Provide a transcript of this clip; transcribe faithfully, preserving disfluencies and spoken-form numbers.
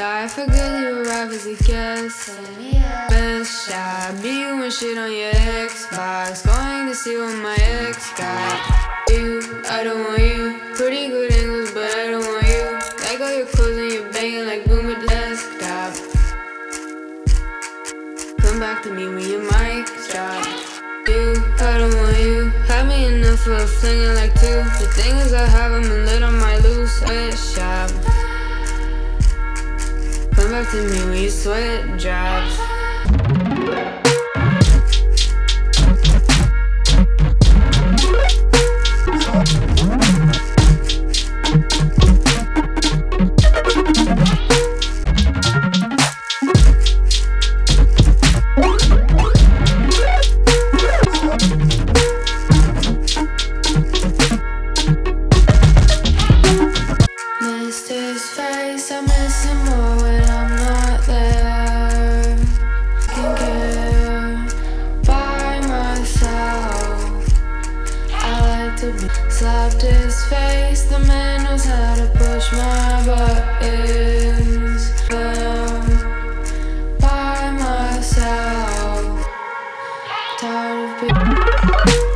Die for good, you arrive as a guest. Best shot, be you and shit on your Xbox. Going to see what my ex got. You, I don't want you. Pretty good angles, but I don't want you. Like all your clothes and you're banging like boom at the desktop. Come back to me when your mic's drop. You, I don't want you. Had me enough for a flinging like two. The thing is I haven't been lit on my loose sweat shop. Come back to me when your sweat drops. Missed his face, I miss him more when I'm not there. Can care by myself. I like to be slapped his face. The man knows how to push my buttons. But I'm by myself. Tired of being